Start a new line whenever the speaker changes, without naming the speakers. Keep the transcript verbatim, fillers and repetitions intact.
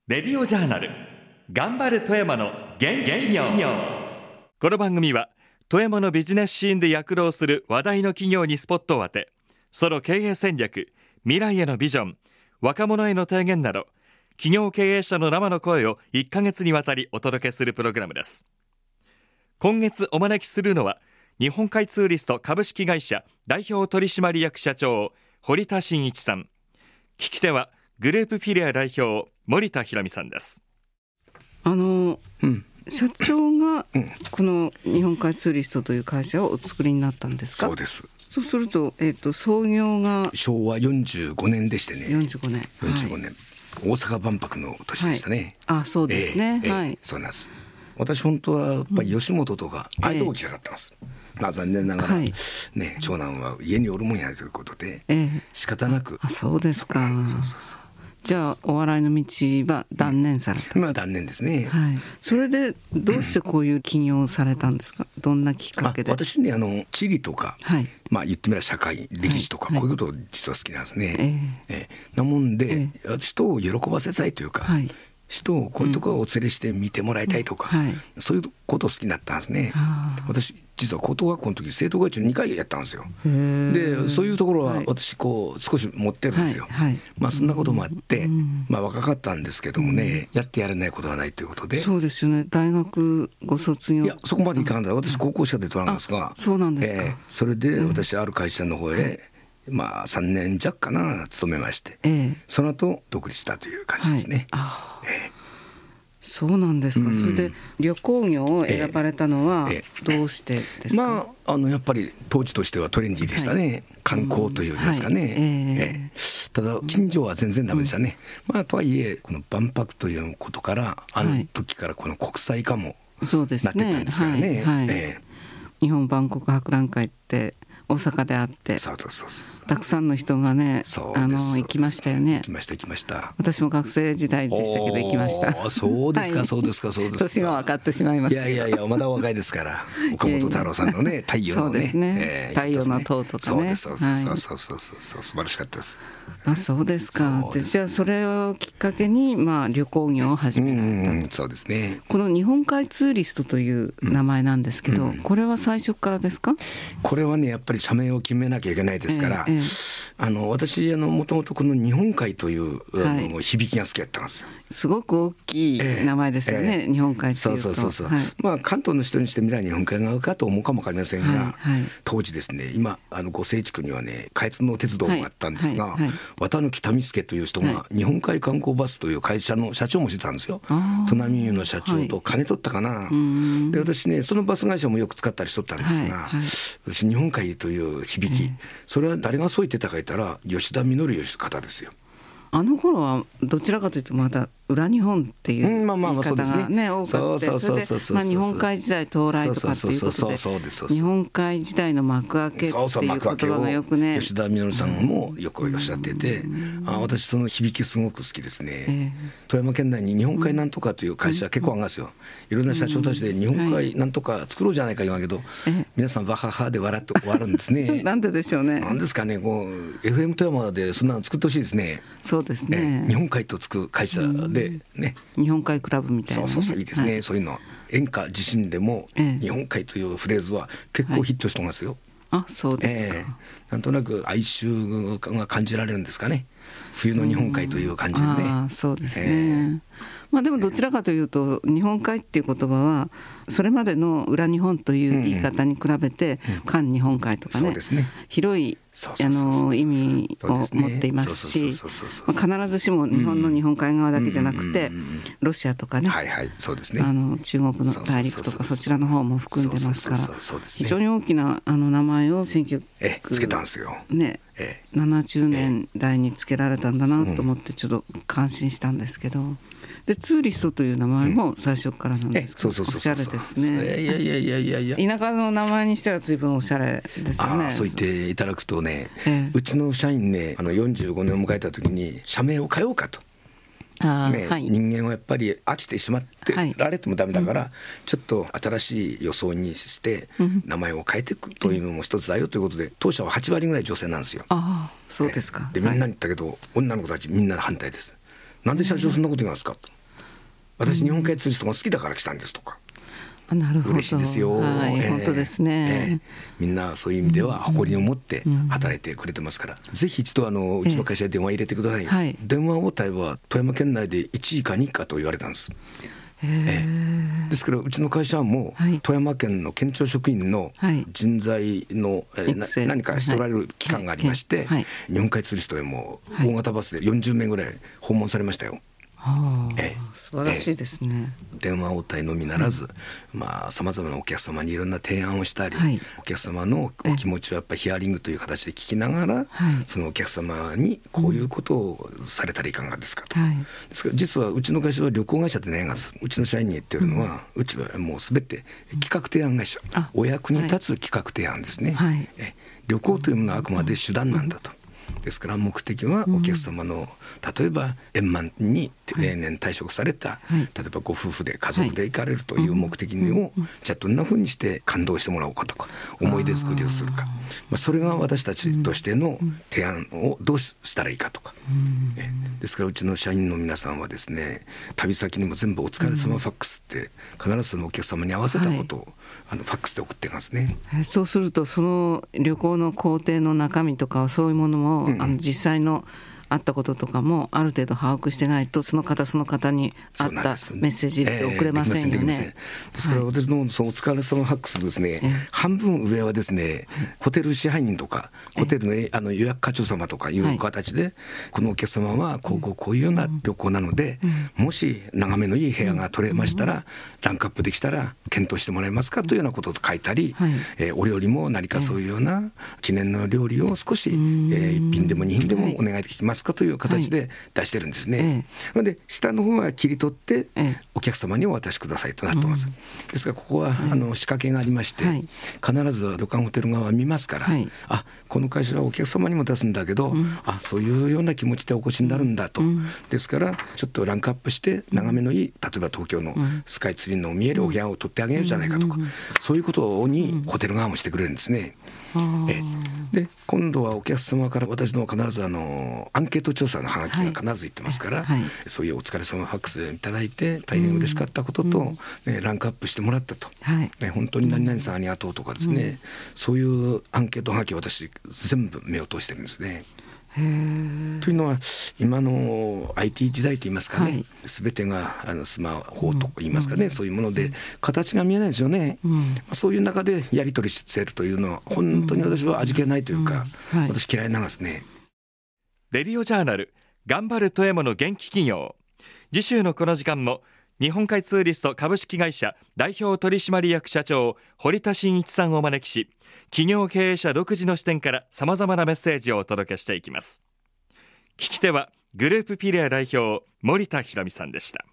レディオジャーナル頑張る富山の元気企業。この番組は富山のビジネスシーンで躍動する話題の企業にスポットを当て、その経営戦略、未来へのビジョン、若者への提言など企業経営者の生の声をいっかげつにわたりお届けするプログラムです。今月お招きするのは日本海ツーリスト株式会社代表取締役社長堀田真一さん、聞き手はグループフィリア代表森田博美さんです。
あの、うん、社長がこの日本海ツーリストという会社をお作りになったんですか？
そうです。
そうすると、えーと、創業が
しょうわよんじゅうごねんでしてね。
よんじゅうごねん、
よんじゅうごねん、はい、大阪万博の年でしたね、
はい、あ、そうですね、
えー
はい、
えー、そうなんです。私本当はやっぱり吉本とかああいうとこ行きたかったんです、えーまあ、残念ながら、はいね、長男は家におるもんやということで、えー、仕方なく。
あ、そうですか。そうそうそう。じゃあお笑いの道は断念された、
うん、まあ断念ですね、
はい、それでどうしてこういう起業をされたんですか？どんなきっかけで？
私ね、あの地理とか、はい、まあ言ってみれば社会歴史とか、はい、こういうこと実は好きなんですね、えーえー、なもんで、えー、人を喜ばせたいというか、はい、人をこういうところをお連れして見てもらいたいとか、うんはい、そういうことを好きになったんですね。私実は高等学校の時生徒会長にかいやったんですよ。でそういうところは私こう少し持ってるんですよ、はいはい、まあそんなこともあって、うん、まあ若かったんですけどもね、うん、やってやれないことはないということで。そうですよね。
大学ご卒業。
いやそこまでいかんだ。私高校しか出てないんですが。
そうなんですか、
えー、それで私ある会社の方へ、うんまあ、さんねん弱かな勤めまして、えー、その後独立したという感じですね、はいあえー
そうなんですか、うん、それで旅行業を選ばれたのはどうしてですか？
まあ、あのやっぱり当時としてはトレンディーでしたね、はい、観光というんですかね、うんはいえーえー、ただ近所は全然ダメでしたね、うんまあ、とはいえこの万博ということからあの時からこの国際化もなってたんですからね、
はいはいえー、日本万国博覧会って大阪であって、そうそうそうそうたくさんの人がねあの行きましたよね。
行きました行きました。
私も学生時代でしたけど行きました。
そうですか、はい、そうですかそうですか。
年が分かってしまいます。
いやいやいやまだお若いですから岡本太郎さんのね太陽のね
そうですね、えー、太陽の塔とかね。
そうですそうそうそうそうそうそうそう素晴らしかったです。
あ、そうですか。でじゃあそれをきっかけに、まあ、旅行業を始められた。うん、
そうですね。
この日本海ツーリストという名前なんですけど、うん、これは最初からですか？
これはねやっぱり社名を決めなきゃいけないですから、えーえー、あの私もともとこの日本海という、はい、響きが好きだったんですよ。
すごく大きい名前ですよね、えーえー、日本海っていうと。
そうそうそうそう、はい、まあ関東の人にしてみれば日本海側かと思うかも分かりませんが、はいはい、当時ですね今あの五清地区にはね関越の鉄道があったんですが、はいはいはい、綿貫民助という人が日本海観光バスという会社の社長もしてたんですよ。砺波湯の社長と金取ったかな、はい、で私ねそのバス会社もよく使ったりしとったんですが、はいはい、私日本海という響き、それは誰がそう言ってたか言ったら吉田稔義方ですよ。
あの頃はどちらかというとまだ裏日本っていう言い方がね多かった。それで日本海時代到来とかっていうことで日本海時代の幕開けっていう言葉がよくね
吉田稔さんもよくおっしゃってて、うん、あ私その響きすごく好きですね、えー、富山県内に日本海なんとかという会社結構あるんですよ。いろんな社長たちで日本海なんとか作ろうじゃないか言わんけど、はい、皆さんバハハで笑って終わるんですね
なんででしょうね。
なんですかねこう エフエム 富山でそんなの作ってほしいですね。
そうですね、
日本海とつく会社でね、
日本海クラブみたいな、ね、
そうそうそういいですね、はい、そういうの演歌地震でも、ええ、日本海というフレーズは結構ヒットしてますよ、
はい、あそうですか、え
ー、なんとなく哀愁が感じられるんですかね。冬の日本海という感じでね、
うん、あそうですね、えーまあ、でもどちらかというと日本海っていう言葉はそれまでの裏日本という言い方に比べて環日本海とか ね,、うん、ね広いあの意味を持っていますし、必ずしも日本の日本海側だけじゃなくてロシアとかね、
はいはいそうですね、
あの中国の大陸とかそちらの方も含んでますから非常に大きなあの名前をせんきゅうひゃく
つけたんですよ、
ねええ、ななじゅうねんだいにつけられたんだなと思ってちょっと感心したんですけど、でツーリストという名前も最初からなんですか、うん、おしゃれですね。
いやいやいやいやいや
田舎の名前にしては随分おしゃれですよね。
あそう言っていただくとね、ええ、うちの社員ねあのよんじゅうごねんを迎えた時に社名を変えようかと。あねはい、人間はやっぱり飽きてしまってられてもダメだから、はい、ちょっと新しい装いにして名前を変えていくというのも一つだよということで、当社ははちわりぐらい女性なんですよ。
あそうですか。
でみんなに言ったけど、はい、女の子たちみんな反対です。 なんで社長そんなこと言いますかと、私日本海ツーリストが好きだから来たんですとか、
なるほど、
嬉しいですよ、
はい、えー、本当ですね、
えー、みんなそういう意味では誇りを持って働いてくれてますから、うん、ぜひ一度あのうちの会社に電話入れてください、えーはい、電話応対は富山県内でいちいかにいかと言われたんです。えー、ですからうちの会社はもう、はい、富山県の県庁職員の人材の、はい、えー、何かしておられる機関がありまして、はい、日本海ツーリストへも大型バスでよんじゅうめいぐらい訪問されましたよ。
はあ、えー、素晴らしいですね。
えー、電話応対のみならず、さまざまなお客様にいろんな提案をしたり、はい、お客様のお気持ちをやっぱりヒアリングという形で聞きながら、はい、そのお客様にこういうことをされたらいかがですかと、はい、ですから実はうちの会社は旅行会社でないがうちの社員に言ってるのは、うん、うちはもうすべて企画提案会社、お役に立つ企画提案ですね、はい、え旅行というものはあくまで手段なんだと、ですから目的はお客様の、うん、例えば円満に定年退職された、はい、例えばご夫婦で家族で行かれるという目的を、はい、じゃあどんなふうにして感動してもらおうかとか思い出作りをするか、まあ、それが私たちとしての提案をどうしたらいいかとか、うん、えですからうちの社員の皆さんはですね、旅先にも全部お疲れ様ファックスって必ずそのお客様に合わせたことを、はい、あのファックスで送ってますね。
そうするとその旅行の工程の中身とかそういうものも、うん、あの実際のあったこととかもある程度把握してないとその方その方に合ったメッセージって送れませんよね。
ですから私のそのお疲れ様ファックスですね、えー、半分上はですね、ホテル支配人とかホテル の, あの予約課長様とかいう形で、はい、このお客様はこうこうこういうような旅行なので、うん、もし眺めのいい部屋が取れましたら、うん、ランクアップできたら検討してもらえますかというようなことを書いたり、はい、えー、お料理も何かそういうような記念の料理を少し、えー、いっぴんでもにひんでもお願いできますかという形で出してるんですね、はい、で下の方は切り取ってお客様にお渡しくださいとなってます、うん、ですからここは、はい、あの仕掛けがありまして、はい、必ず旅館ホテル側は見ますから、はい、あこの会社はお客様にも出すんだけど、うん、あそういうような気持ちでお越しになるんだと、うん、ですからちょっとランクアップして眺めのいい、例えば東京のスカイツリーの見えるお部屋を取ってあげようじゃないかとか、そういうことにホテル側もしてくれるんですね。えで今度はお客様から私の必ずあのアンケート調査のハガキが必ず言ってますから、はいはい、そういうお疲れ様ファックスいただいて大変嬉しかったことと、うんね、ランクアップしてもらったと、はいね、本当に何々さんありがとうとかですね、うん、そういうアンケートハガキを私全部目を通してるんですね。へというのは今の アイティー 時代といいますかね、はい、全てがあのスマホといいますかね、うん、そういうもので形が見えないですよね、うん、そういう中でやり取りしているというのは本当に私は味気ないというか、うんはい、私嫌いなんですね。
レディオジャーナル頑張る富山の元気企業、次週のこの時間も日本海ツーリスト株式会社代表取締役社長堀田真一さんをお招きし、企業経営者独自の視点からさまざまなメッセージをお届けしていきます。聞き手はグループピレア代表森田博美さんでした。